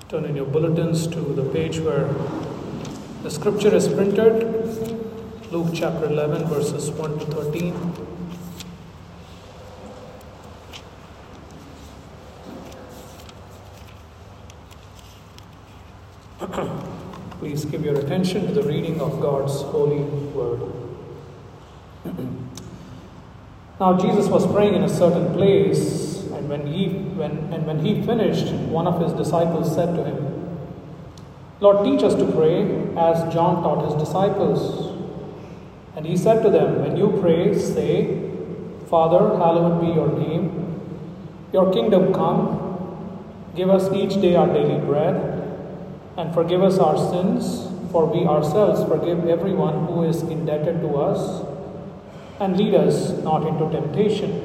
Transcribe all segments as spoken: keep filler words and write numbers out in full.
Turn in your bulletins to the page where the scripture is printed, Luke chapter eleven, verses one to thirteen. Please give your attention to the reading of God's holy word. Now Jesus was praying in a certain place, and when he when and when he finished, one of his disciples said to him, "Lord, teach us to pray, as John taught his disciples." And he said to them, "When you pray, say, Father, hallowed be your name. Your kingdom come. Give us each day our daily bread. And forgive us our sins, for we ourselves forgive everyone who is indebted to us. And lead us not into temptation."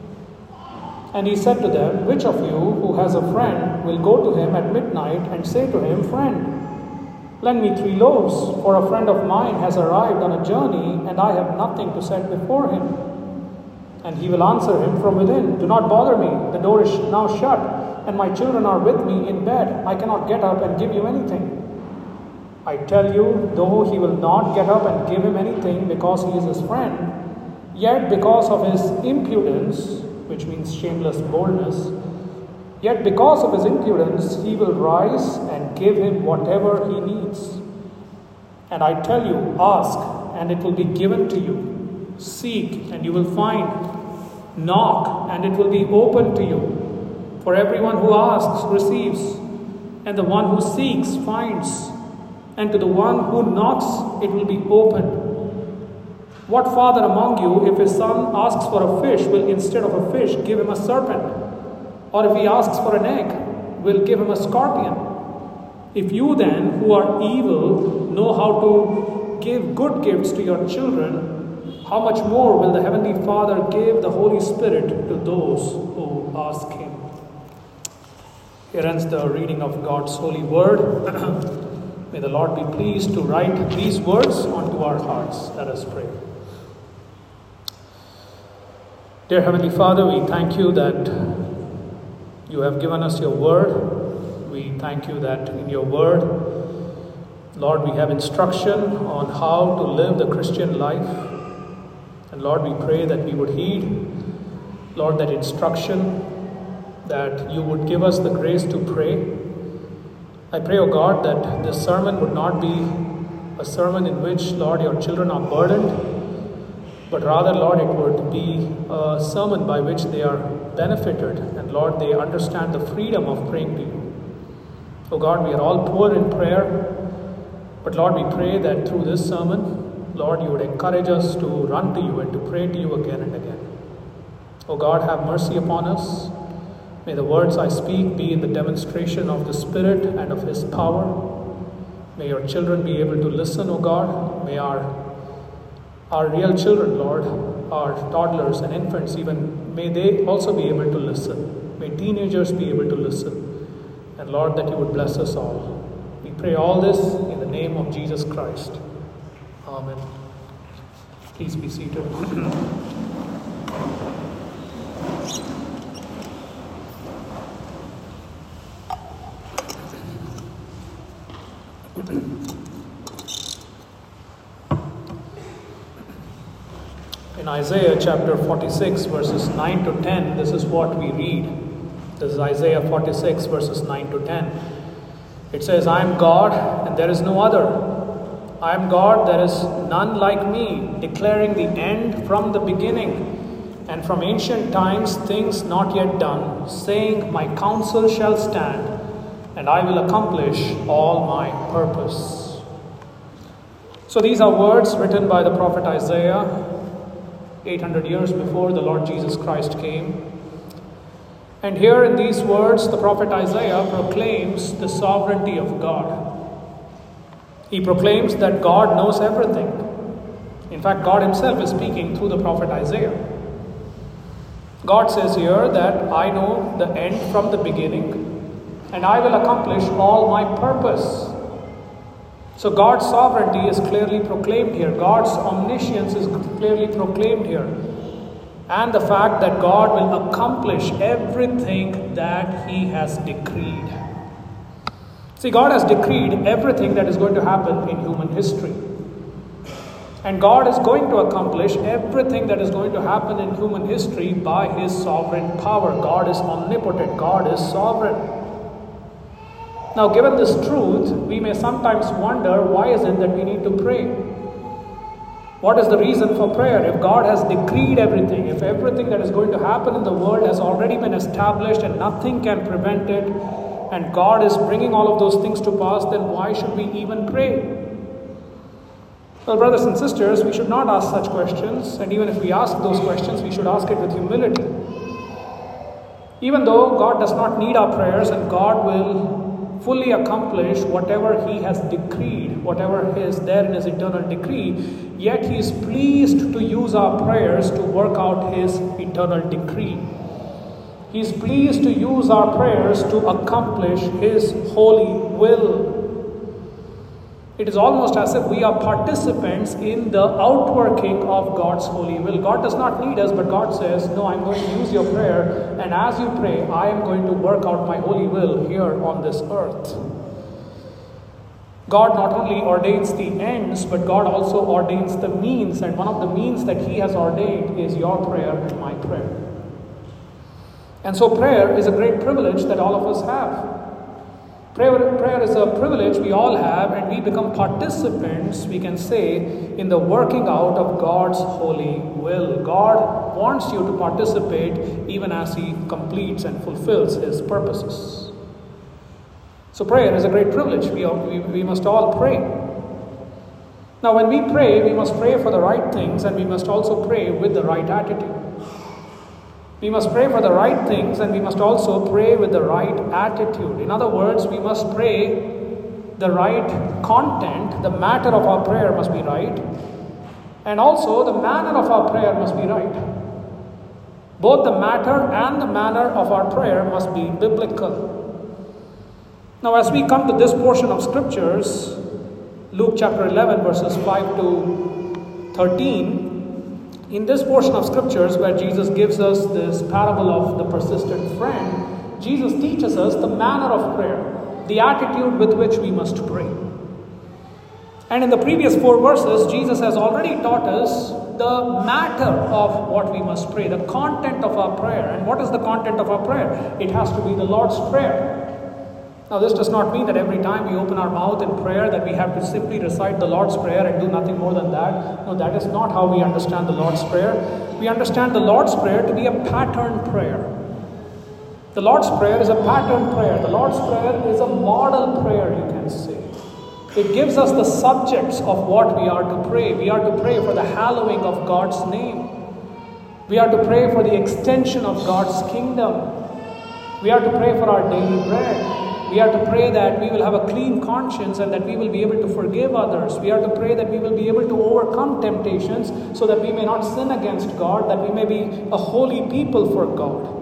And he said to them, "Which of you who has a friend will go to him at midnight and say to him, 'Friend, lend me three loaves, for a friend of mine has arrived on a journey, and I have nothing to set before him?' And he will answer him from within, 'Do not bother me, the door is now shut, and my children are with me in bed. I cannot get up and give you anything.' I tell you, though he will not get up and give him anything because he is his friend, yet because of his impudence," which means shameless boldness, "yet because of his impudence he will rise and give him whatever he needs. And I tell you, ask, and it will be given to you. Seek, and you will find. Knock, and it will be opened to you. For everyone who asks receives, and the one who seeks finds, and to the one who knocks it will be opened. What father among you, if his son asks for a fish, will instead of a fish give him a serpent? Or if he asks for an egg, will give him a scorpion? If you then, who are evil, know how to give good gifts to your children, how much more will the Heavenly Father give the Holy Spirit to those who ask him?" Here ends the reading of God's holy word. May the Lord be pleased to write these words onto our hearts. Let us pray. Dear Heavenly Father, we thank you that you have given us your word. We thank you that in your word, Lord, we have instruction on how to live the Christian life. And Lord, we pray that we would heed, Lord, that instruction, that you would give us the grace to pray. I pray, O God, that this sermon would not be a sermon in which, Lord, your children are burdened, but rather, Lord, it would be a sermon by which they are benefited, and Lord, they understand the freedom of praying to you. O God, we are all poor in prayer, but Lord, we pray that through this sermon, Lord, you would encourage us to run to you and to pray to you again and again. O God, have mercy upon us. May the words I speak be in the demonstration of the Spirit and of His power. May your children be able to listen, O God. May our, our real children, Lord, our toddlers and infants even, may they also be able to listen. May teenagers be able to listen. And Lord, that you would bless us all. We pray all this in the name of Jesus Christ. Amen. Please be seated. In Isaiah chapter forty-six, verses nine to ten, this is what we read. This is Isaiah forty-six, verses nine to ten. It says, "I am God, and there is no other. I am God, there is none like me, declaring the end from the beginning, and from ancient times things not yet done, saying, my counsel shall stand, and I will accomplish all my purpose." So these are words written by the prophet Isaiah, eight hundred years before the Lord Jesus Christ came. And here in these words, the prophet Isaiah proclaims the sovereignty of God. He proclaims that God knows everything. In fact, God himself is speaking through the prophet Isaiah. God says here that I know the end from the beginning, and I will accomplish all my purpose. So God's sovereignty is clearly proclaimed here. God's omniscience is clearly proclaimed here. And the fact that God will accomplish everything that He has decreed. See, God has decreed everything that is going to happen in human history. And God is going to accomplish everything that is going to happen in human history by His sovereign power. God is omnipotent. God is sovereign. Now, given this truth, we may sometimes wonder, why is it that we need to pray? What is the reason for prayer? If God has decreed everything, if everything that is going to happen in the world has already been established and nothing can prevent it, and God is bringing all of those things to pass, then why should we even pray? Well, brothers and sisters, we should not ask such questions, and even if we ask those questions, we should ask it with humility. Even though God does not need our prayers, and God will fully accomplish whatever He has decreed, whatever is there in His eternal decree, yet He is pleased to use our prayers to work out His eternal decree. He is pleased to use our prayers to accomplish His holy will. It is almost as if we are participants in the outworking of God's holy will. God does not need us, but God says, no, I'm going to use your prayer, and as you pray, I am going to work out my holy will here on this earth. God not only ordains the ends, but God also ordains the means, and one of the means that He has ordained is your prayer and my prayer. And so prayer is a great privilege that all of us have. Prayer, prayer is a privilege we all have, and we become participants, we can say, in the working out of God's holy will. God wants you to participate even as He completes and fulfills His purposes. So prayer is a great privilege. We, are, we, we must all pray. Now when we pray, we must pray for the right things, and we must also pray with the right attitude. We must pray for the right things, and we must also pray with the right attitude. In other words, we must pray the right content. The matter of our prayer must be right. And also the manner of our prayer must be right. Both the matter and the manner of our prayer must be biblical. Now as we come to this portion of scriptures, Luke chapter eleven verses five to thirteen, in this portion of scriptures where Jesus gives us this parable of the persistent friend, Jesus teaches us the manner of prayer, the attitude with which we must pray. And in the previous four verses, Jesus has already taught us the matter of what we must pray, the content of our prayer. And what is the content of our prayer? It has to be the Lord's Prayer. Now, this does not mean that every time we open our mouth in prayer that we have to simply recite the Lord's Prayer and do nothing more than that. No, that is not how we understand the Lord's Prayer. We understand the Lord's Prayer to be a pattern prayer. The Lord's Prayer is a pattern prayer. The Lord's Prayer is a model prayer, you can say. It gives us the subjects of what we are to pray. We are to pray for the hallowing of God's name. We are to pray for the extension of God's kingdom. We are to pray for our daily bread. We are to pray that we will have a clean conscience and that we will be able to forgive others. We are to pray that we will be able to overcome temptations so that we may not sin against God, that we may be a holy people for God.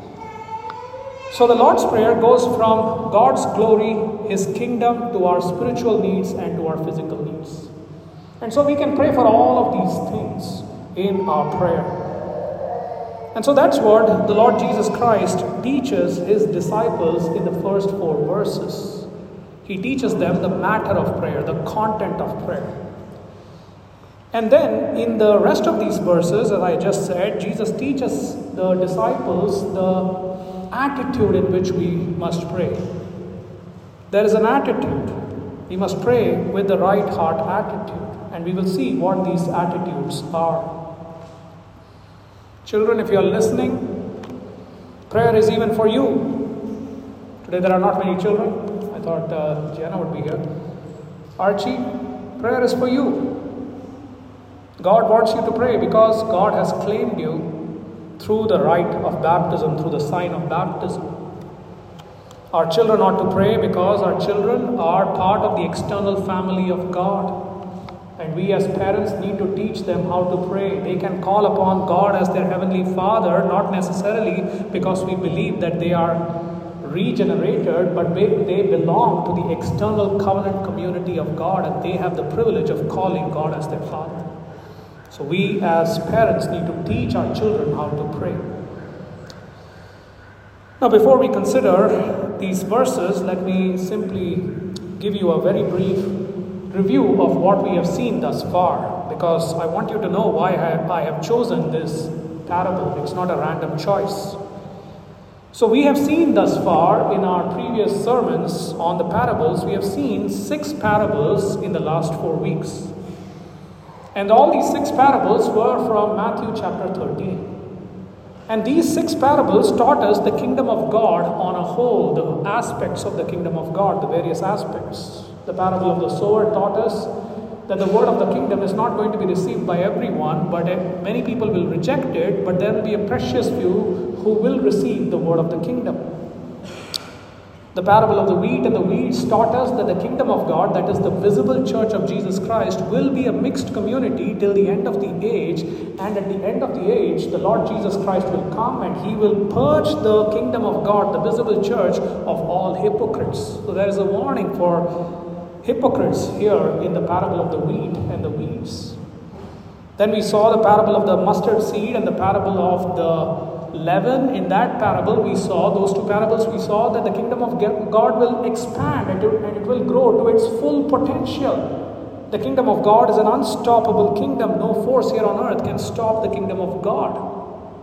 So the Lord's Prayer goes from God's glory, His kingdom, to our spiritual needs and to our physical needs. And so we can pray for all of these things in our prayer. And so that's what the Lord Jesus Christ teaches His disciples in the first four verses. He teaches them the matter of prayer, the content of prayer. And then in the rest of these verses, as I just said, Jesus teaches the disciples the attitude in which we must pray. There is an attitude. We must pray with the right heart attitude. And we will see what these attitudes are. Children, if you are listening, prayer is even for you. Today there are not many children. I thought uh, Jenna would be here. Archie, prayer is for you. God wants you to pray because God has claimed you through the rite of baptism, through the sign of baptism. Our children ought to pray because our children are part of the external family of God. And we as parents need to teach them how to pray. They can call upon God as their heavenly Father, not necessarily because we believe that they are regenerated, but they belong to the external covenant community of God, and they have the privilege of calling God as their Father. So we as parents need to teach our children how to pray. Now, before we consider these verses, let me simply give you a very brief review of what we have seen thus far, because I want you to know why I have chosen this parable. It's not a random choice. So we have seen thus far in our previous sermons on the parables, we have seen six parables in the last four weeks. And all these six parables were from Matthew chapter thirteen. And these six parables taught us the kingdom of God on a whole, the aspects of the kingdom of God, the various aspects. The parable of the sower taught us that the word of the kingdom is not going to be received by everyone, but many people will reject it, but there will be a precious few who will receive the word of the kingdom. The parable of the wheat and the weeds taught us that the kingdom of God, that is the visible church of Jesus Christ, will be a mixed community till the end of the age. And at the end of the age, the Lord Jesus Christ will come and he will purge the kingdom of God, the visible church, of all hypocrites. So there is a warning for hypocrites here in the parable of the wheat and the weeds. Then we saw the parable of the mustard seed and the parable of the leaven. In that parable, we saw, those two parables, we saw that the kingdom of God will expand and it, and it will grow to its full potential. The kingdom of God is an unstoppable kingdom. No force here on earth can stop the kingdom of God.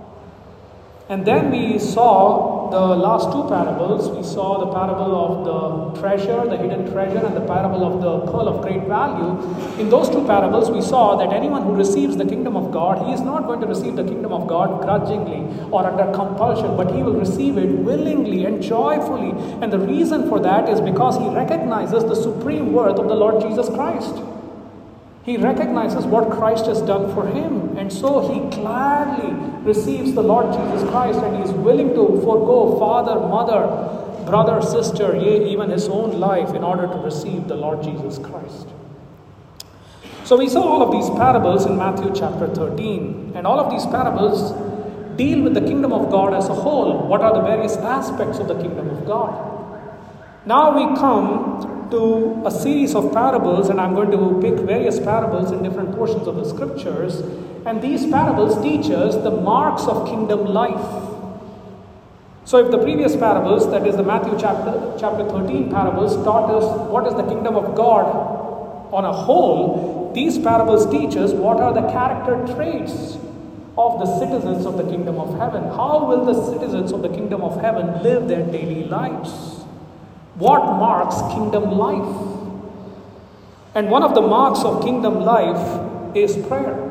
And then we saw the last two parables. We saw the parable of the treasure, the hidden treasure, and the parable of the pearl of great value. In those two parables, we saw that anyone who receives the kingdom of God, he is not going to receive the kingdom of God grudgingly or under compulsion, but he will receive it willingly and joyfully. And the reason for that is because he recognizes the supreme worth of the Lord Jesus Christ. He recognizes what Christ has done for him, and so he gladly receives the Lord Jesus Christ, and he is willing to forego father, mother, brother, sister, yea, even his own life in order to receive the Lord Jesus Christ. So we saw all of these parables in Matthew chapter thirteen, and all of these parables deal with the kingdom of God as a whole. What are the various aspects of the kingdom of God? Now we come to a series of parables, and I'm going to pick various parables in different portions of the scriptures, and these parables teach us the marks of kingdom life. So if the previous parables, that is the Matthew chapter, chapter thirteen parables, taught us what is the kingdom of God on a whole, these parables teach us what are the character traits of the citizens of the kingdom of heaven. How will the citizens of the kingdom of heaven live their daily lives? What marks kingdom life? And one of the marks of kingdom life is prayer.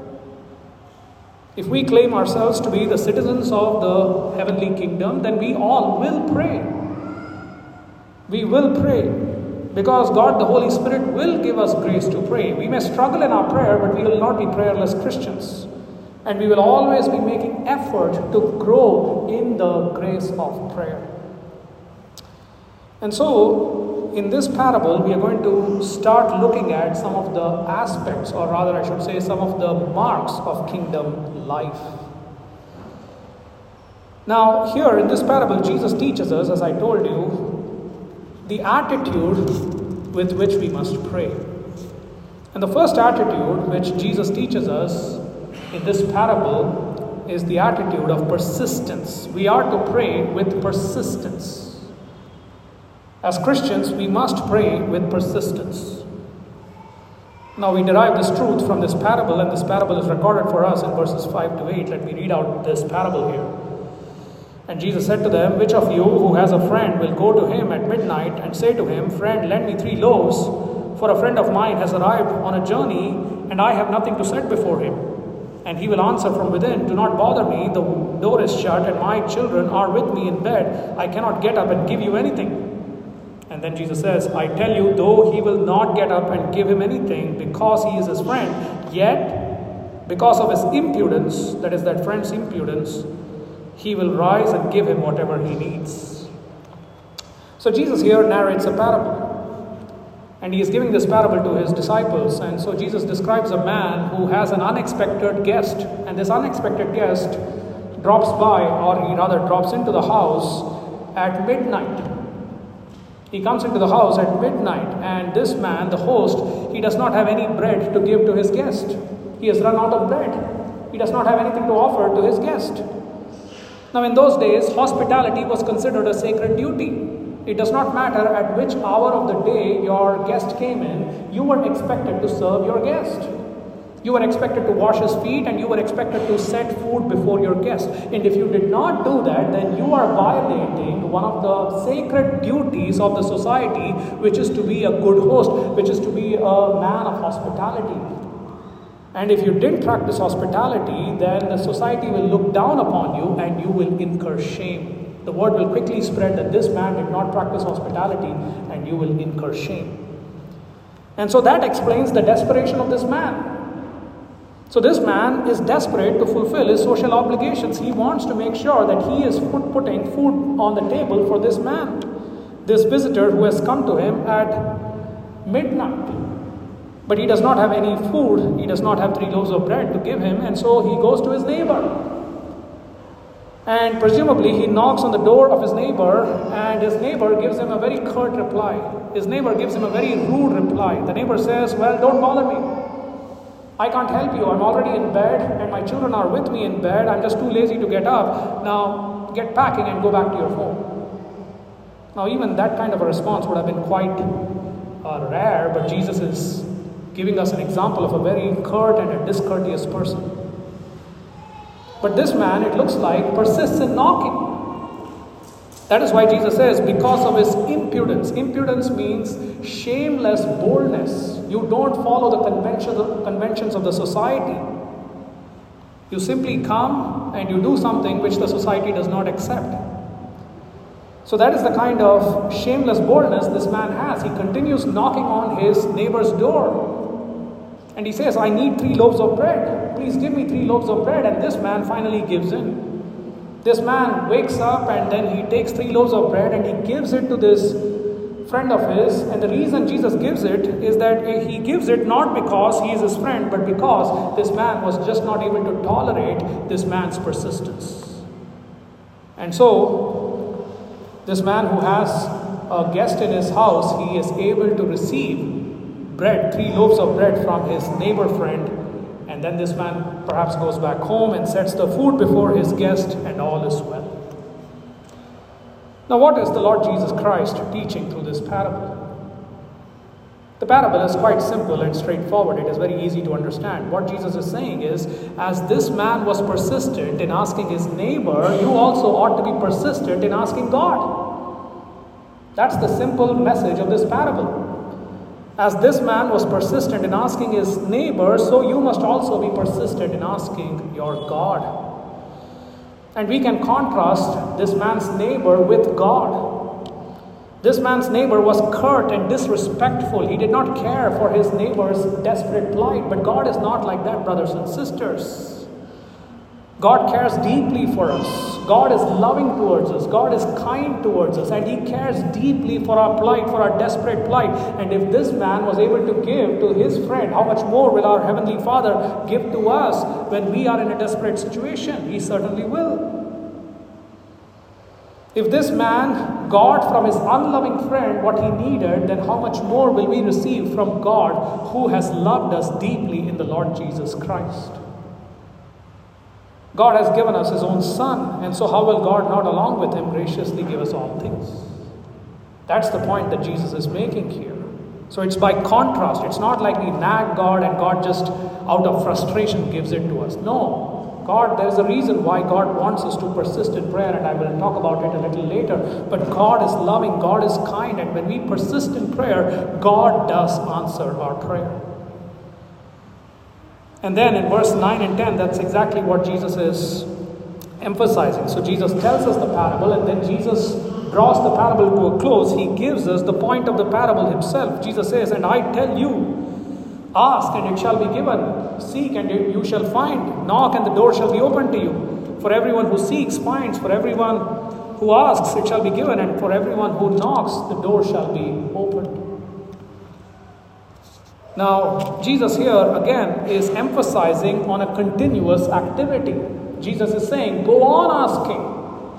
If we claim ourselves to be the citizens of the heavenly kingdom, then we all will pray. We will pray because God, the Holy Spirit, will give us grace to pray. We may struggle in our prayer, but we will not be prayerless Christians. And we will always be making effort to grow in the grace of prayer. And so, in this parable, we are going to start looking at some of the aspects, or rather I should say some of the marks of kingdom life. Now, here in this parable, Jesus teaches us, as I told you, the attitude with which we must pray. And the first attitude which Jesus teaches us in this parable is the attitude of persistence. We are to pray with persistence. As Christians, we must pray with persistence. Now, we derive this truth from this parable, and this parable is recorded for us in verses five to eight. Let me read out this parable here. And Jesus said to them, "Which of you who has a friend will go to him at midnight and say to him, 'Friend, lend me three loaves, for a friend of mine has arrived on a journey, and I have nothing to set before him?' And he will answer from within, 'Do not bother me, the door is shut, and my children are with me in bed. I cannot get up and give you anything.' And then Jesus says, 'I tell you, though he will not get up and give him anything because he is his friend, yet because of his impudence,'" that is that friend's impudence, "he will rise and give him whatever he needs." So Jesus here narrates a parable. And he is giving this parable to his disciples. And so Jesus describes a man who has an unexpected guest. And this unexpected guest drops by, or he rather drops into the house at midnight. He comes into the house at midnight, and this man, the host, he does not have any bread to give to his guest. He has run out of bread. He does not have anything to offer to his guest. Now, in those days, hospitality was considered a sacred duty. It does not matter at which hour of the day your guest came in, you were expected to serve your guest. You were expected to wash his feet and you were expected to set food before your guest. And if you did not do that, then you are violating one of the sacred duties of the society, which is to be a good host, which is to be a man of hospitality. And if you didn't practice hospitality, then the society will look down upon you and you will incur shame. The word will quickly spread that this man did not practice hospitality and you will incur shame. And so that explains the desperation of this man. So this man is desperate to fulfill his social obligations. He wants to make sure that he is putting food on the table for this man, this visitor who has come to him at midnight. But he does not have any food. He does not have three loaves of bread to give him. And so he goes to his neighbor. And presumably he knocks on the door of his neighbor, and his neighbor gives him a very curt reply. His neighbor gives him a very rude reply. The neighbor says, well, don't bother me. I can't help you. I'm already in bed and my children are with me in bed. I'm just too lazy to get up. Now get packing and go back to your home. Now even that kind of a response would have been quite uh, rare, but Jesus is giving us an example of a very curt and a discourteous person. But this man, it looks like, persists in knocking. That is why Jesus says, because of his impudence. Impudence means shameless boldness. You don't follow the conventions, conventions of the society. You simply come and you do something which the society does not accept. So that is the kind of shameless boldness this man has. He continues knocking on his neighbor's door. And he says, I need three loaves of bread. Please give me three loaves of bread. And this man finally gives in. This man wakes up and then he takes three loaves of bread and he gives it to this friend of his. And the reason Jesus gives it is that he gives it not because he is his friend, but because this man was just not able to tolerate this man's persistence. And so, this man who has a guest in his house, he is able to receive bread, three loaves of bread from his neighbor friend. And then this man perhaps goes back home and sets the food before his guest, and all is well. Now, what is the Lord Jesus Christ teaching through this parable? The parable is quite simple and straightforward. It is very easy to understand. What Jesus is saying is, as this man was persistent in asking his neighbor, you also ought to be persistent in asking God. That's the simple message of this parable. As this man was persistent in asking his neighbor, so you must also be persistent in asking your God. And we can contrast this man's neighbor with God. This man's neighbor was curt and disrespectful. He did not care for his neighbor's desperate plight. But God is not like that, brothers and sisters. God cares deeply for us. God is loving towards us. God is kind towards us. And He cares deeply for our plight, for our desperate plight. And if this man was able to give to his friend, how much more will our Heavenly Father give to us when we are in a desperate situation? He certainly will. If this man got from his unloving friend what he needed, then how much more will we receive from God who has loved us deeply in the Lord Jesus Christ? God has given us His own Son, and so how will God not along with Him graciously give us all things? That's the point that Jesus is making here. So it's by contrast. It's not like we nag God and God just out of frustration gives it to us. No. God, there is a reason why God wants us to persist in prayer, and I will talk about it a little later. But God is loving, God is kind, and when we persist in prayer, God does answer our prayer. And then in verse nine and ten, that's exactly what Jesus is emphasizing. So Jesus tells us the parable, and then Jesus draws the parable to a close. He gives us the point of the parable Himself. Jesus says, and I tell you, ask and it shall be given. Seek and you shall find. Knock and the door shall be opened to you. For everyone who seeks finds. For everyone who asks it shall be given. And for everyone who knocks the door shall be opened. Now, Jesus here again is emphasizing on a continuous activity. Jesus is saying, go on asking.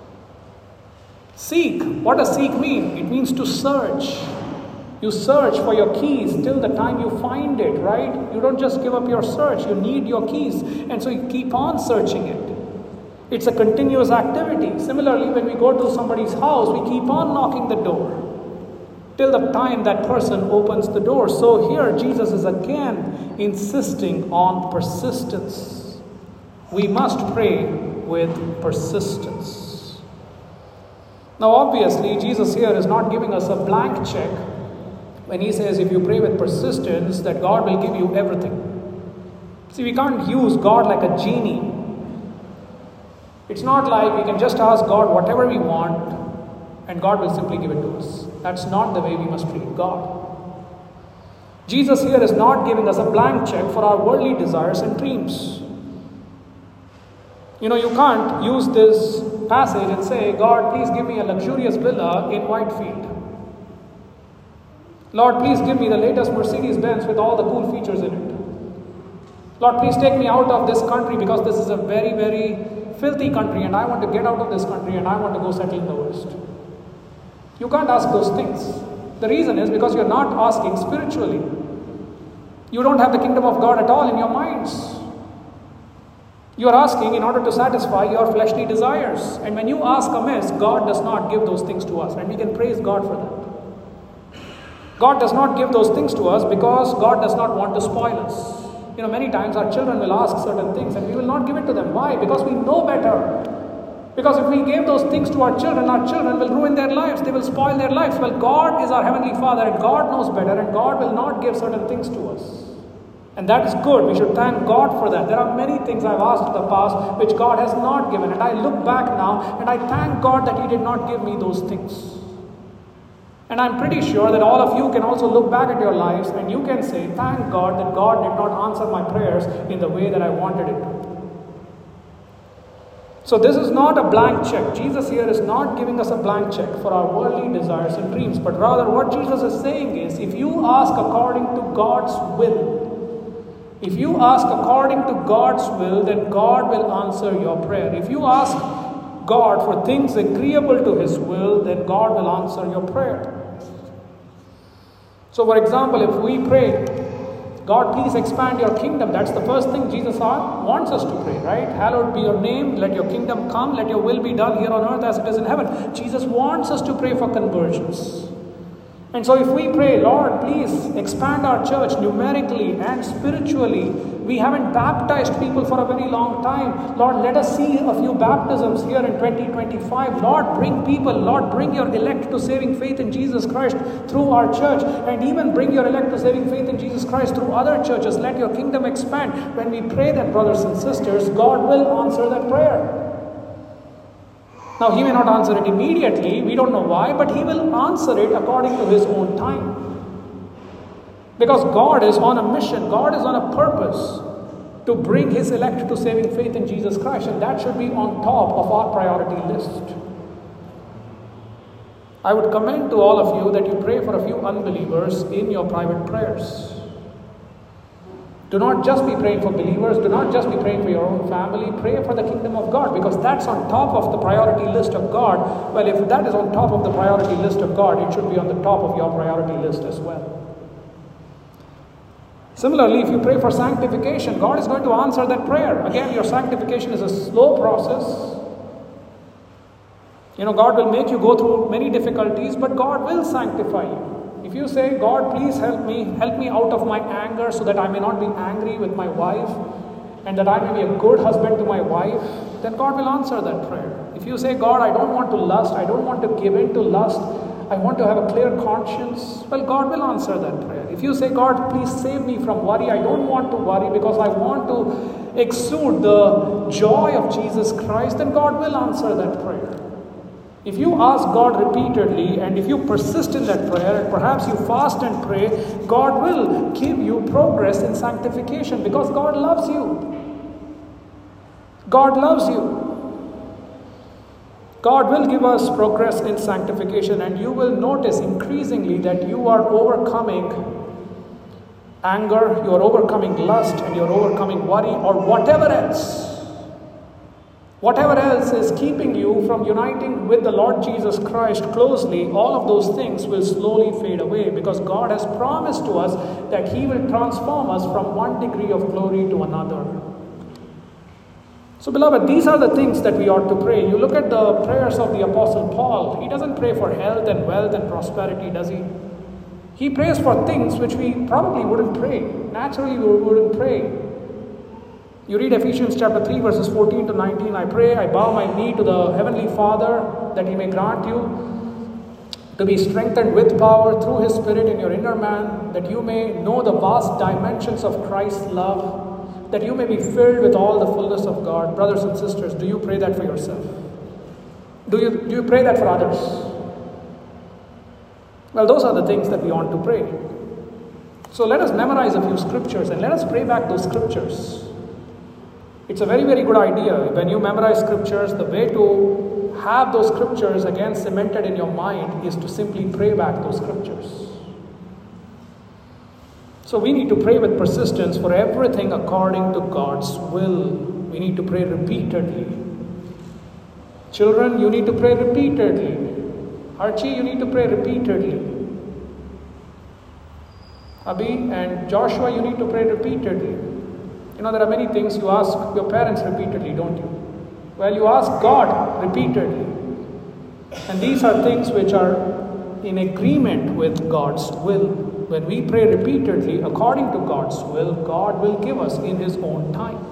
Seek. What does seek mean? It means to search. You search for your keys till the time you find it, right? You don't just give up your search. You need your keys. And so you keep on searching it. It's a continuous activity. Similarly, when we go to somebody's house, we keep on knocking the door till the time that person opens the door. So here Jesus is again insisting on persistence. We must pray with persistence. Now obviously Jesus here is not giving us a blank check when he says if you pray with persistence that God will give you everything. See, we can't use God like a genie. It's not like we can just ask God whatever we want and God will simply give it to us. That's not the way we must treat God. Jesus here is not giving us a blank check for our worldly desires and dreams. You know, you can't use this passage and say, God, please give me a luxurious villa in Whitefield. Lord, please give me the latest Mercedes-Benz with all the cool features in it. Lord, please take me out of this country because this is a very, very filthy country and I want to get out of this country and I want to go settle in the West. You can't ask those things. The reason is because you're not asking spiritually. You don't have the kingdom of God at all in your minds. You are asking in order to satisfy your fleshly desires. And when you ask amiss, God does not give those things to us. And we can praise God for that. God does not give those things to us because God does not want to spoil us. You know, many times our children will ask certain things and we will not give it to them. Why? Because we know better. Because if we gave those things to our children, our children will ruin their lives. They will spoil their lives. Well, God is our Heavenly Father and God knows better and God will not give certain things to us. And that is good. We should thank God for that. There are many things I've asked in the past which God has not given. And I look back now and I thank God that He did not give me those things. And I'm pretty sure that all of you can also look back at your lives and you can say, thank God that God did not answer my prayers in the way that I wanted it to. So this is not a blank check. Jesus here is not giving us a blank check for our worldly desires and dreams. But rather what Jesus is saying is, if you ask according to God's will, if you ask according to God's will, then God will answer your prayer. If you ask God for things agreeable to His will, then God will answer your prayer. So for example, if we pray, God, please expand your kingdom. That's the first thing Jesus wants us to pray, right? Hallowed be your name. Let your kingdom come. Let your will be done here on earth as it is in heaven. Jesus wants us to pray for conversions. And so if we pray, Lord, please expand our church numerically and spiritually. We haven't baptized people for a very long time. Lord, let us see a few baptisms here in twenty twenty-five. Lord, bring people. Lord, bring your elect to saving faith in Jesus Christ through our church. And even bring your elect to saving faith in Jesus Christ through other churches. Let your kingdom expand. When we pray that, brothers and sisters, God will answer that prayer. Now, He may not answer it immediately. We don't know why, but He will answer it according to His own time. Because God is on a mission. God is on a purpose to bring His elect to saving faith in Jesus Christ. And that should be on top of our priority list. I would commend to all of you that you pray for a few unbelievers in your private prayers. Do not just be praying for believers. Do not just be praying for your own family. Pray for the kingdom of God, because that's on top of the priority list of God. Well, if that is on top of the priority list of God, it should be on the top of your priority list as well. Similarly, if you pray for sanctification, God is going to answer that prayer. Again, your sanctification is a slow process. You know, God will make you go through many difficulties, but God will sanctify you. If you say, God, please help me, help me out of my anger so that I may not be angry with my wife and that I may be a good husband to my wife, then God will answer that prayer. If you say, God, I don't want to lust, I don't want to give in to lust, I want to have a clear conscience, well, God will answer that prayer. If you say, God, please save me from worry, I don't want to worry because I want to exude the joy of Jesus Christ, then God will answer that prayer. If you ask God repeatedly and if you persist in that prayer and perhaps you fast and pray, God will give you progress in sanctification because God loves you. God loves you. God will give us progress in sanctification, and you will notice increasingly that you are overcoming anger, you are overcoming lust, and you are overcoming worry or whatever else. Whatever else is keeping you from uniting with the Lord Jesus Christ closely, all of those things will slowly fade away because God has promised to us that He will transform us from one degree of glory to another. So, beloved, these are the things that we ought to pray. You look at the prayers of the Apostle Paul. He doesn't pray for health and wealth and prosperity, does he? He prays for things which we probably wouldn't pray. Naturally, we wouldn't pray. You read Ephesians chapter three, verses fourteen to nineteen. I pray, I bow my knee to the Heavenly Father that He may grant you to be strengthened with power through His Spirit in your inner man, that you may know the vast dimensions of Christ's love, that you may be filled with all the fullness of God. Brothers and sisters, do you pray that for yourself? Do you, do you pray that for others? Well, those are the things that we want to pray. So let us memorize a few scriptures and let us pray back those scriptures. It's a very, very good idea. When you memorize scriptures, the way to have those scriptures again cemented in your mind is to simply pray back those scriptures. So we need to pray with persistence for everything according to God's will. We need to pray repeatedly. Children, you need to pray repeatedly. Archie, you need to pray repeatedly. Abhi and Joshua, you need to pray repeatedly. You know, there are many things you ask your parents repeatedly, don't you? Well, you ask God repeatedly. And these are things which are in agreement with God's will. When we pray repeatedly according to God's will, God will give us in His own time.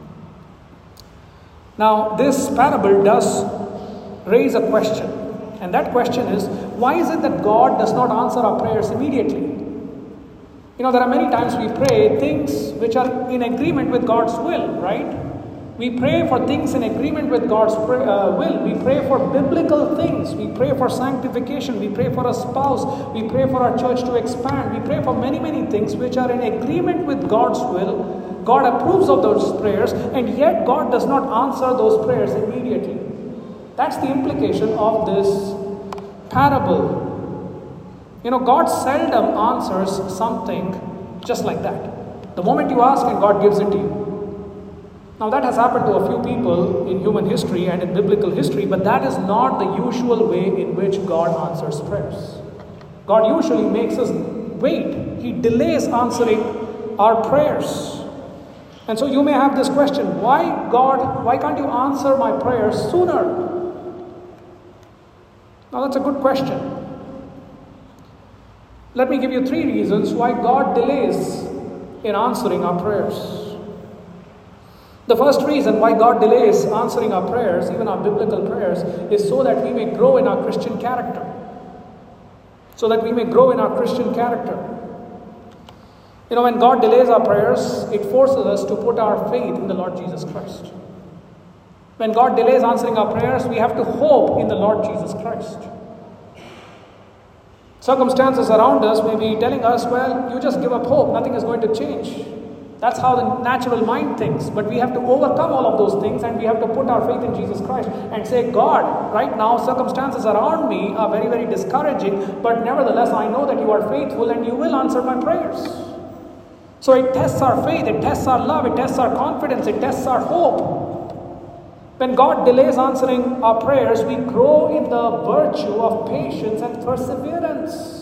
Now, this parable does raise a question. And that question is, why is it that God does not answer our prayers immediately? You know, there are many times we pray things which are in agreement with God's will, right? We pray for things in agreement with God's uh, will. We pray for biblical things. We pray for sanctification. We pray for a spouse. We pray for our church to expand. We pray for many, many things which are in agreement with God's will. God approves of those prayers, and yet God does not answer those prayers immediately. That's the implication of this parable. You know, God seldom answers something just like that. The moment you ask and God gives it to you. Now that has happened to a few people in human history and in biblical history, but that is not the usual way in which God answers prayers. God usually makes us wait. He delays answering our prayers. And so you may have this question, why God, why can't you answer my prayers sooner? Now that's a good question. Let me give you three reasons why God delays in answering our prayers. The first reason why God delays answering our prayers, even our biblical prayers, is so that we may grow in our Christian character. So that we may grow in our Christian character. You know, when God delays our prayers, it forces us to put our faith in the Lord Jesus Christ. When God delays answering our prayers, we have to hope in the Lord Jesus Christ. Circumstances around us may be telling us, well, you just give up hope, nothing is going to change. That's how the natural mind thinks. But we have to overcome all of those things and we have to put our faith in Jesus Christ and say, God, right now circumstances around me are very, very discouraging, but nevertheless I know that you are faithful and you will answer my prayers. So it tests our faith, it tests our love, it tests our confidence, it tests our hope. When God delays answering our prayers, we grow in the virtue of patience and perseverance.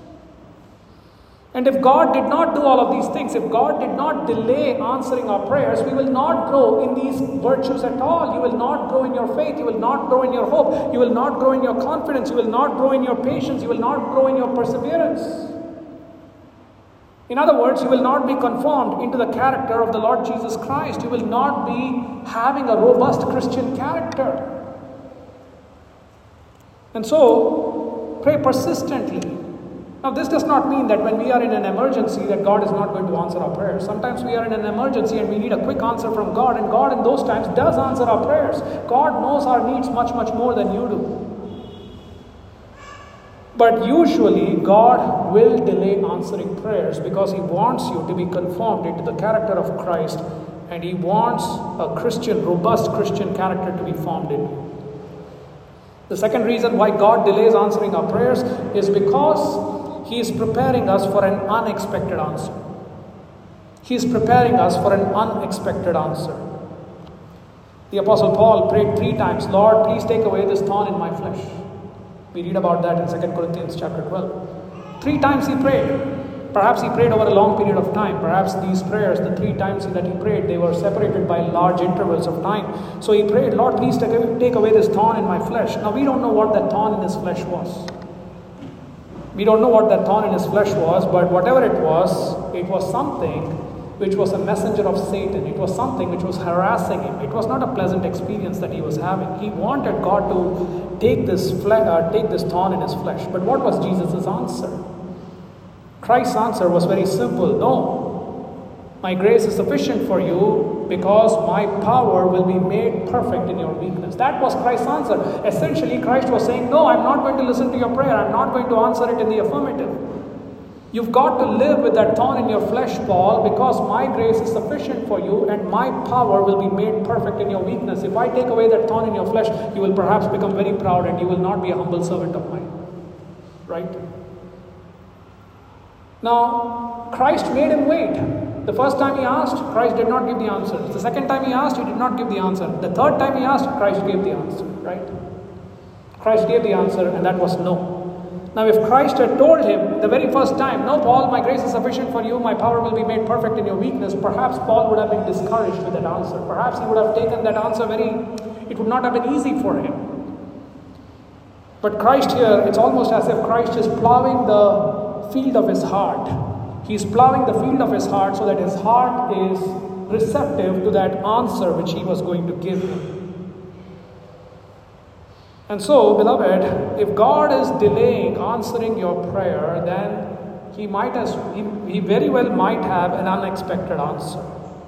And if God did not do all of these things, if God did not delay answering our prayers, we will not grow in these virtues at all. You will not grow in your faith. You will not grow in your hope. You will not grow in your confidence. You will not grow in your patience. You will not grow in your perseverance. In other words, you will not be conformed into the character of the Lord Jesus Christ. You will not be having a robust Christian character. And so, pray persistently. Now, this does not mean that when we are in an emergency that God is not going to answer our prayers. Sometimes we are in an emergency and we need a quick answer from God, and God in those times does answer our prayers. God knows our needs much, much more than you do. But usually, God will delay answering prayers because He wants you to be conformed into the character of Christ, and He wants a Christian, robust Christian character to be formed in you. The second reason why God delays answering our prayers is because He is preparing us for an unexpected answer. He is preparing us for an unexpected answer. The Apostle Paul prayed three times, Lord, please take away this thorn in my flesh. We read about that in Second Corinthians chapter twelve. Three times he prayed. Perhaps he prayed over a long period of time. Perhaps these prayers, the three times that he prayed, they were separated by large intervals of time. So he prayed, Lord, please take away, take away this thorn in my flesh. Now we don't know what that thorn in his flesh was. We don't know what that thorn in his flesh was, but whatever it was, it was something which was a messenger of Satan. It was something which was harassing him. It was not a pleasant experience that he was having. He wanted God to take this fle- uh, take this thorn in his flesh. But what was Jesus' answer? Christ's answer was very simple. No, my grace is sufficient for you because my power will be made perfect in your weakness. That was Christ's answer. Essentially, Christ was saying, no, I'm not going to listen to your prayer. I'm not going to answer it in the affirmative. You've got to live with that thorn in your flesh, Paul, because my grace is sufficient for you and my power will be made perfect in your weakness. If I take away that thorn in your flesh, you will perhaps become very proud and you will not be a humble servant of mine. Right? Now, Christ made him wait. The first time he asked, Christ did not give the answer. The second time he asked, he did not give the answer. The third time he asked, Christ gave the answer. Right? Christ gave the answer and that was no. Now, if Christ had told him the very first time, no, Paul, my grace is sufficient for you, my power will be made perfect in your weakness, perhaps Paul would have been discouraged with that answer. Perhaps he would have taken that answer very, it would not have been easy for him. But Christ here, it's almost as if Christ is plowing the field of his heart. He's plowing the field of his heart so that his heart is receptive to that answer which he was going to give him. And so, beloved, if God is delaying answering your prayer, then He might as he, he very well might have an unexpected answer.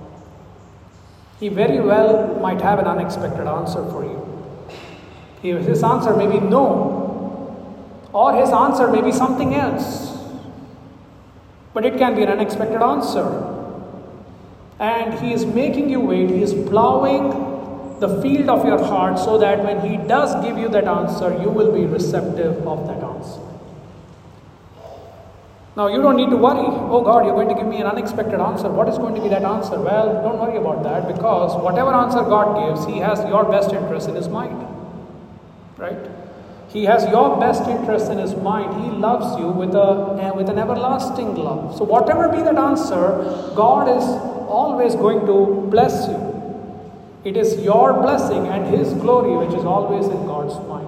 He very well might have an unexpected answer for you. His answer may be no, or his answer may be something else. But it can be an unexpected answer. And He is making you wait. He is plowing the field of your heart so that when He does give you that answer, you will be receptive of that answer. Now, you don't need to worry. Oh God, you're going to give me an unexpected answer. What is going to be that answer? Well, don't worry about that, because whatever answer God gives, He has your best interest in His mind. Right? He has your best interest in His mind. He loves you with a with an everlasting love. So whatever be that answer, God is always going to bless you. It is your blessing and His glory which is always in God's mind.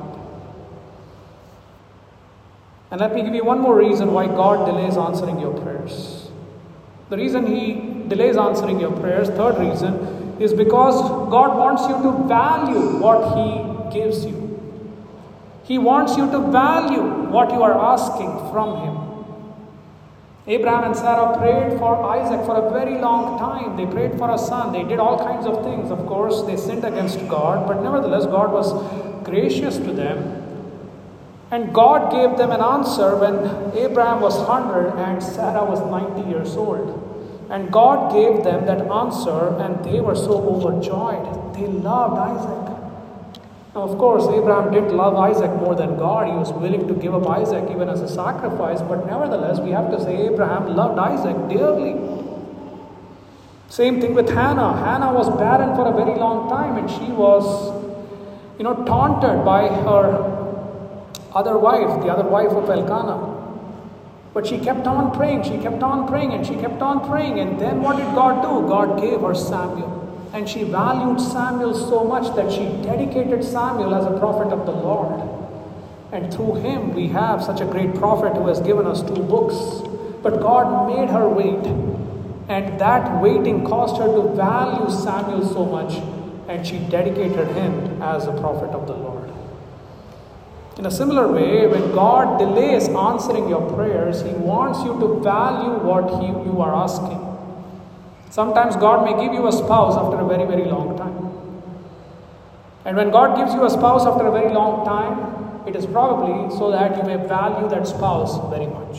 And let me give you one more reason why God delays answering your prayers. The reason He delays answering your prayers, third reason, is because God wants you to value what He gives you. He wants you to value what you are asking from Him. Abraham and Sarah prayed for Isaac for a very long time. They prayed for a son. They did all kinds of things. Of course, they sinned against God, but nevertheless, God was gracious to them. And God gave them an answer when Abraham was one hundred and Sarah was ninety years old. And God gave them that answer, and they were so overjoyed. They loved Isaac. Now, of course, Abraham did love Isaac more than God. He was willing to give up Isaac even as a sacrifice. But nevertheless, we have to say Abraham loved Isaac dearly. Same thing with Hannah. Hannah was barren for a very long time, and she was, you know, taunted by her other wife, the other wife of Elkanah. But she kept on praying, she kept on praying, and she kept on praying. And then what did God do? God gave her Samuel. And she valued Samuel so much that she dedicated Samuel as a prophet of the Lord. And through him we have such a great prophet who has given us two books. But God made her wait. And that waiting caused her to value Samuel so much. And she dedicated him as a prophet of the Lord. In a similar way, when God delays answering your prayers, He wants you to value what he, you are asking. Sometimes God may give you a spouse after a very, very long time. And when God gives you a spouse after a very long time, it is probably so that you may value that spouse very much.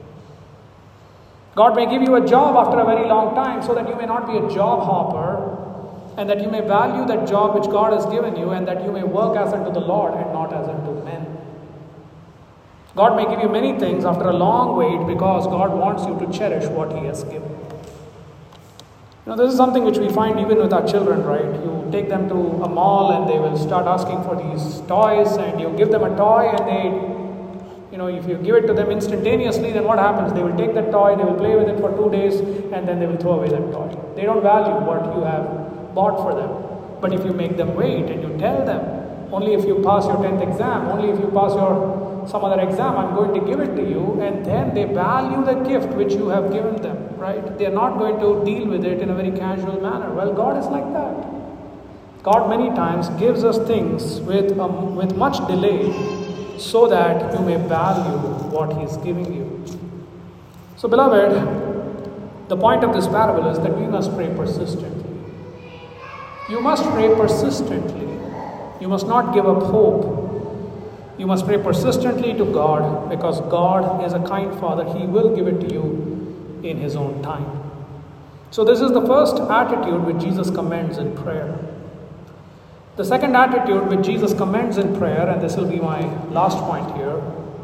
God may give you a job after a very long time so that you may not be a job hopper, and that you may value that job which God has given you, and that you may work as unto the Lord and not as unto men. God may give you many things after a long wait because God wants you to cherish what He has given. You know, this is something which we find even with our children, right? You take them to a mall and they will start asking for these toys, and you give them a toy and they, You know, if you give it to them instantaneously, then what happens? They will take that toy, they will play with it for two days, and then they will throw away that toy. They don't value what you have bought for them. But if you make them wait and you tell them, only if you pass your tenth exam, only if you pass your some other exam, I'm going to give it to you, and then they value the gift which you have given them, right? They are not going to deal with it in a very casual manner. Well, God is like that. God many times gives us things with, um, with much delay so that you may value what He is giving you. So, beloved, the point of this parable is that we must pray persistently. You must pray persistently. You must not give up hope. You must pray persistently to God, because God is a kind Father. He will give it to you in His own time. So this is the first attitude which Jesus commends in prayer. The second attitude which Jesus commends in prayer, and this will be my last point here,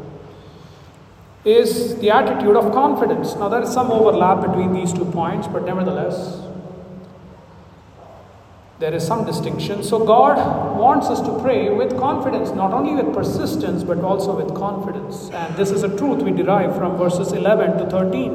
is the attitude of confidence. Now there is some overlap between these two points, but nevertheless, there is some distinction. So God wants us to pray with confidence, not only with persistence, but also with confidence. And this is a truth we derive from verses eleven to thirteen.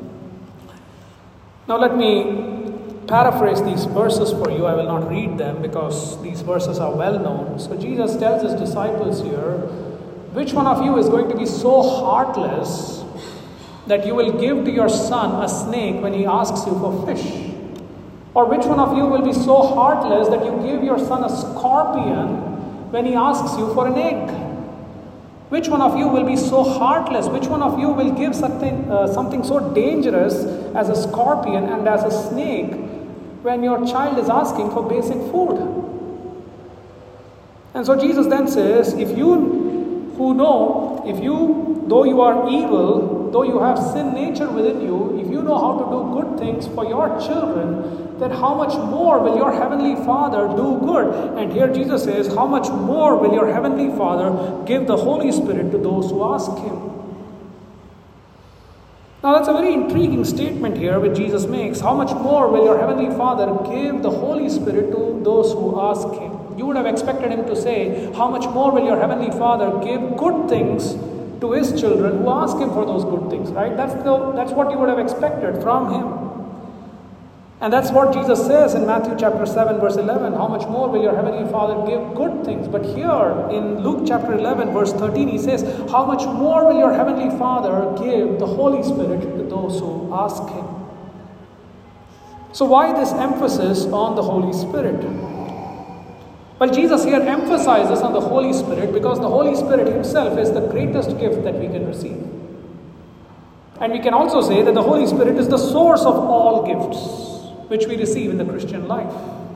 Now let me paraphrase these verses for you. I will not read them because these verses are well known. So Jesus tells His disciples here, which one of you is going to be so heartless that you will give to your son a snake when he asks you for fish? Or which one of you will be so heartless that you give your son a scorpion when he asks you for an egg? Which one of you will be so heartless? Which one of you will give something, uh, something so dangerous as a scorpion and as a snake when your child is asking for basic food? And so Jesus then says, if you who know, if you, though you are evil, though you have sin nature within you, if you know how to do good things for your children, then how much more will your heavenly Father do good? And here Jesus says, how much more will your heavenly Father give the Holy Spirit to those who ask Him? Now that's a very intriguing statement here which Jesus makes. How much more will your heavenly Father give the Holy Spirit to those who ask Him? You would have expected Him to say, how much more will your heavenly Father give good things to His children who ask Him for those good things, right? That's the, that's what you would have expected from Him. And that's what Jesus says in Matthew chapter seven verse eleven. How much more will your heavenly Father give good things? But here in Luke chapter eleven verse thirteen, He says, how much more will your heavenly Father give the Holy Spirit to those who ask Him? So why this emphasis on the Holy Spirit? Well, Jesus here emphasizes on the Holy Spirit because the Holy Spirit Himself is the greatest gift that we can receive. And we can also say that the Holy Spirit is the source of all gifts which we receive in the Christian life.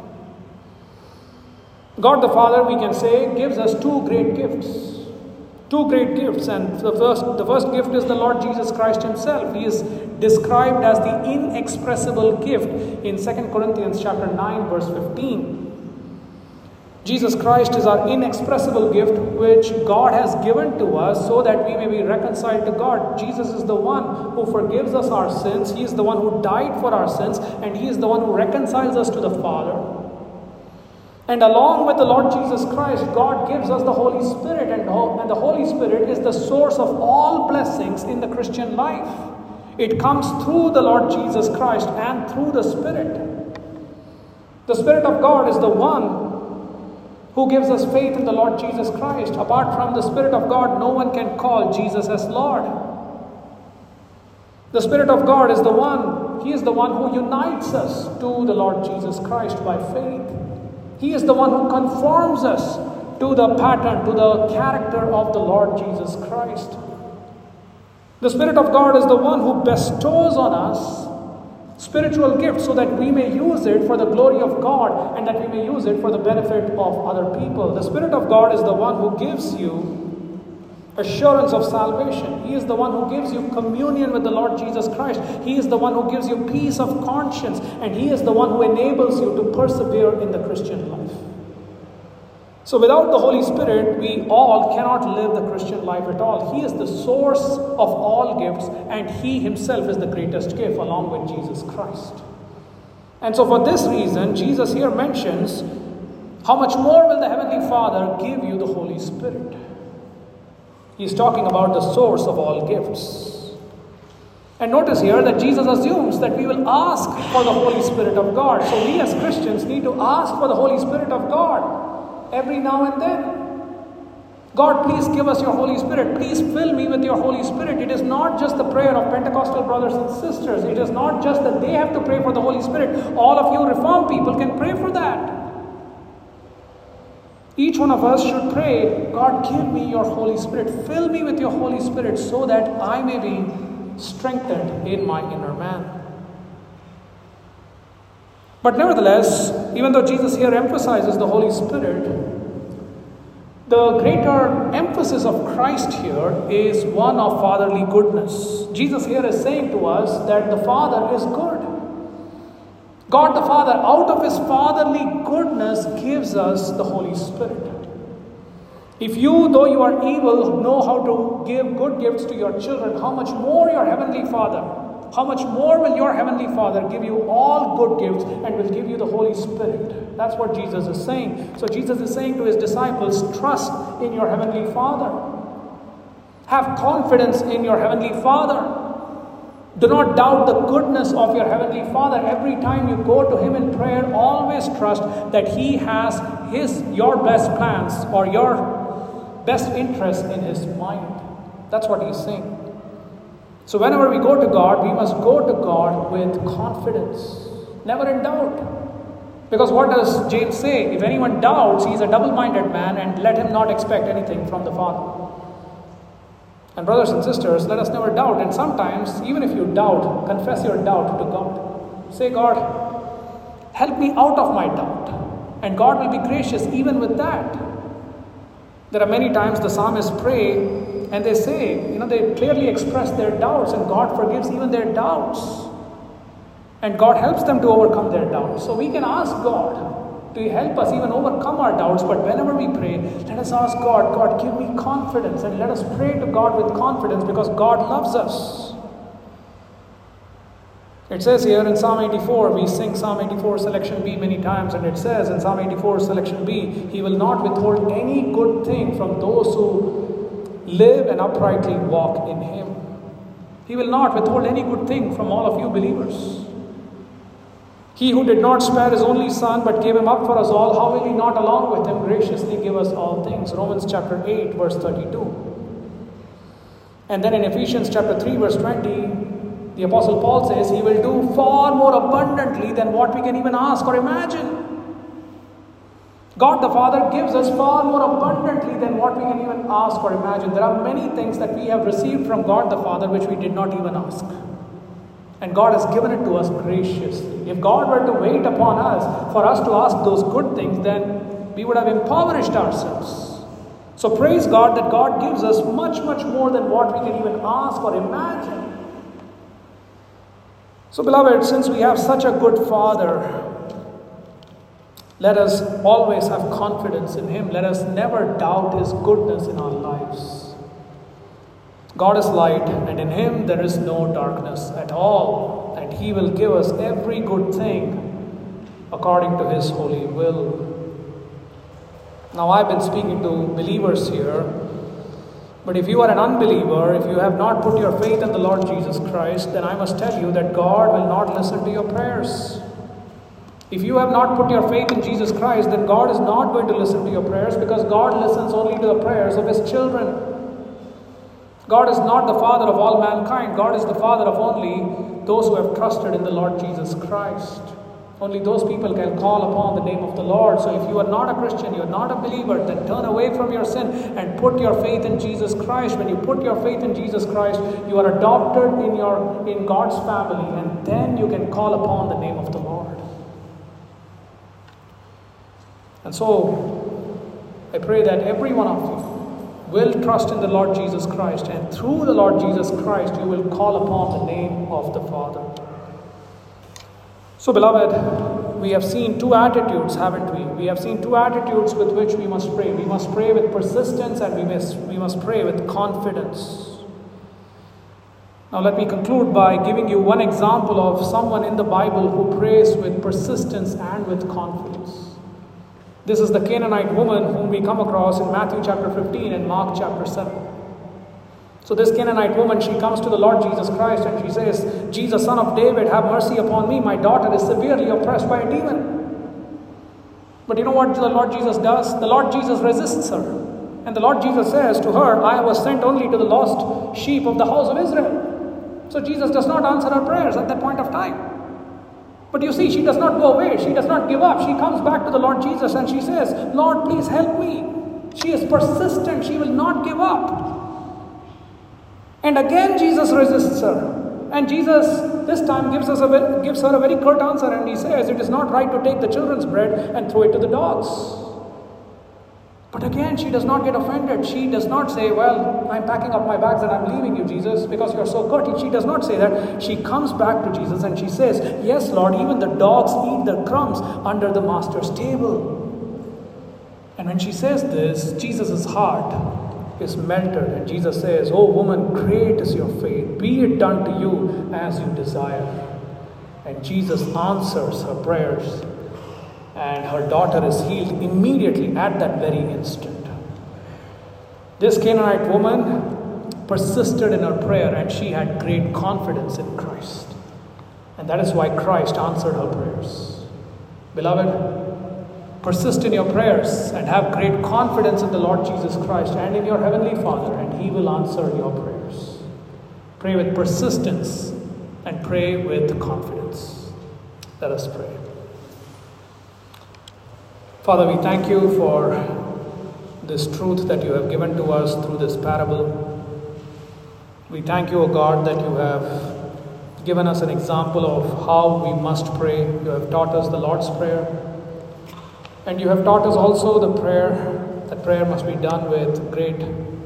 God the Father, we can say, gives us two great gifts. Two great gifts. And the first, the first gift is the Lord Jesus Christ Himself. He is described as the inexpressible gift in Second Corinthians chapter nine verse fifteen. Jesus Christ is our inexpressible gift which God has given to us so that we may be reconciled to God. Jesus is the one who forgives us our sins. He is the one who died for our sins, and He is the one who reconciles us to the Father. And along with the Lord Jesus Christ, God gives us the Holy Spirit, and the Holy Spirit is the source of all blessings in the Christian life. It comes through the Lord Jesus Christ and through the Spirit. The Spirit of God is the one who gives us faith in the Lord Jesus Christ. Apart from the Spirit of God, no one can call Jesus as Lord. The Spirit of God is the one, He is the one who unites us to the Lord Jesus Christ by faith. He is the one who conforms us to the pattern, to the character of the Lord Jesus Christ. The Spirit of God is the one who bestows on us spiritual gifts so that we may use it for the glory of God and that we may use it for the benefit of other people. The Spirit of God is the one who gives you assurance of salvation. He is the one who gives you communion with the Lord Jesus Christ. He is the one who gives you peace of conscience, and He is the one who enables you to persevere in the Christian life. So without the Holy Spirit, we all cannot live the Christian life at all. He is the source of all gifts, and He Himself is the greatest gift along with Jesus Christ. And so for this reason, Jesus here mentions, how much more will the Heavenly Father give you the Holy Spirit? He's talking about the source of all gifts. And notice here that Jesus assumes that we will ask for the Holy Spirit of God. So we as Christians need to ask for the Holy Spirit of God every now and then. God, please give us your Holy Spirit. Please fill me with your Holy Spirit. It is not just the prayer of Pentecostal brothers and sisters. It is not just that they have to pray for the Holy Spirit. All of you Reformed people can pray for that. Each one of us should pray, God, give me your Holy Spirit. Fill me with your Holy Spirit so that I may be strengthened in my inner man. But nevertheless, even though Jesus here emphasizes the Holy Spirit, the greater emphasis of Christ here is one of fatherly goodness. Jesus here is saying to us that the Father is good. God the Father, out of His fatherly goodness, gives us the Holy Spirit. If you, though you are evil, know how to give good gifts to your children, how much more your Heavenly Father, how much more will your Heavenly Father give you all good gifts and will give you the Holy Spirit? That's what Jesus is saying. So Jesus is saying to His disciples, trust in your Heavenly Father. Have confidence in your Heavenly Father. Do not doubt the goodness of your Heavenly Father. Every time you go to Him in prayer, always trust that He has His, your best plans or your best interest in His mind. That's what He's saying. So whenever we go to God, we must go to God with confidence, never in doubt. Because what does James say? If anyone doubts, he is a double-minded man, and let him not expect anything from the Father. And brothers and sisters, let us never doubt. And sometimes, even if you doubt, confess your doubt to God. Say, God, help me out of my doubt. And God will be gracious even with that. There are many times the psalmists pray and they say, you know, they clearly express their doubts, and God forgives even their doubts. And God helps them to overcome their doubts. So we can ask God to help us even overcome our doubts. But whenever we pray, let us ask God, God, give me confidence. And let us pray to God with confidence, because God loves us. It says here in Psalm eighty-four, we sing Psalm eighty-four selection B many times, and it says in Psalm eighty-four selection B, He will not withhold any good thing from those who live and uprightly walk in Him. He will not withhold any good thing from all of you believers. He who did not spare His only Son, but gave Him up for us all, how will He not along with Him graciously give us all things? Romans chapter eight, verse thirty-two. And then in Ephesians chapter three, verse twenty, the Apostle Paul says, He will do far more abundantly than what we can even ask or imagine. God the Father gives us far more abundantly than what we can even ask or imagine. There are many things that we have received from God the Father which we did not even ask. And God has given it to us graciously. If God were to wait upon us for us to ask those good things, then we would have impoverished ourselves. So praise God that God gives us much, much more than what we can even ask or imagine. So beloved, since we have such a good Father, let us always have confidence in Him. Let us never doubt His goodness in our lives. God is light, and in Him there is no darkness at all. And He will give us every good thing according to His holy will. Now, I've been speaking to believers here, but if you are an unbeliever, if you have not put your faith in the Lord Jesus Christ, then I must tell you that God will not listen to your prayers. If you have not put your faith in Jesus Christ, then God is not going to listen to your prayers, because God listens only to the prayers of His children. God is not the Father of all mankind. God is the Father of only those who have trusted in the Lord Jesus Christ. Only those people can call upon the name of the Lord. So if you are not a Christian, you are not a believer, then turn away from your sin and put your faith in Jesus Christ. When you put your faith in Jesus Christ, you are adopted in your in God's family, and then you can call upon the name of the Lord. And so, I pray that every one of you will trust in the Lord Jesus Christ, and through the Lord Jesus Christ, you will call upon the name of the Father. So, beloved, we have seen two attitudes, haven't we? We have seen two attitudes with which we must pray. We must pray with persistence, and we must, we must pray with confidence. Now, let me conclude by giving you one example of someone in the Bible who prays with persistence and with confidence. This is the Canaanite woman whom we come across in Matthew chapter fifteen and Mark chapter seven. So this Canaanite woman, she comes to the Lord Jesus Christ and she says, Jesus, Son of David, have mercy upon me. My daughter is severely oppressed by a demon. But you know what the Lord Jesus does? The Lord Jesus resists her. And the Lord Jesus says to her, I was sent only to the lost sheep of the house of Israel. So Jesus does not answer her prayers at that point of time. But you see, she does not go away. She does not give up. She comes back to the Lord Jesus and she says, Lord, please help me. She is persistent. She will not give up. And again, Jesus resists her. And Jesus this time gives, us a, gives her a very curt answer. And he says, it is not right to take the children's bread and throw it to the dogs. But again, she does not get offended. She does not say, well, I'm packing up my bags and I'm leaving you, Jesus, because you're so curt. She does not say that. She comes back to Jesus and she says, yes, Lord, even the dogs eat the crumbs under the master's table. And when she says this, Jesus' heart is melted. And Jesus says, oh woman, great is your faith. Be it done to you as you desire. And Jesus answers her prayers. And her daughter is healed immediately at that very instant. This Canaanite woman persisted in her prayer and she had great confidence in Christ. And that is why Christ answered her prayers. Beloved, persist in your prayers and have great confidence in the Lord Jesus Christ and in your Heavenly Father, and He will answer your prayers. Pray with persistence and pray with confidence. Let us pray. Father, we thank you for this truth that you have given to us through this parable. We thank you, O God, that you have given us an example of how we must pray. You have taught us the Lord's Prayer. And you have taught us also the prayer. That prayer must be done with great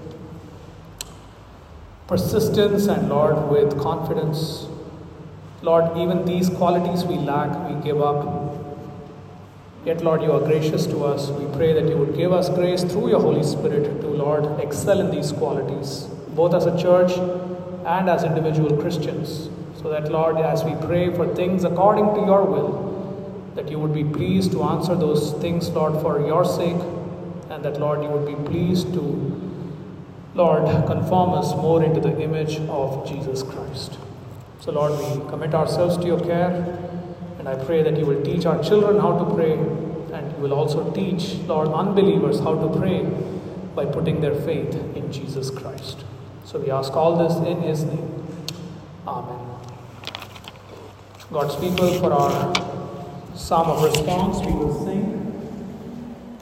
persistence and, Lord, with confidence. Lord, even these qualities we lack, we give up. Yet, Lord, you are gracious to us. We pray that you would give us grace through your Holy Spirit to, Lord, excel in these qualities, both as a church and as individual Christians, so that, Lord, as we pray for things according to your will, that you would be pleased to answer those things, Lord, for your sake, and that, Lord, you would be pleased to, Lord, conform us more into the image of Jesus Christ. So, Lord, we commit ourselves to your care. And I pray that you will teach our children how to pray, and you will also teach, Lord, unbelievers how to pray by putting their faith in Jesus Christ. So we ask all this in His name. Amen. God's people, for our psalm of response, we will sing.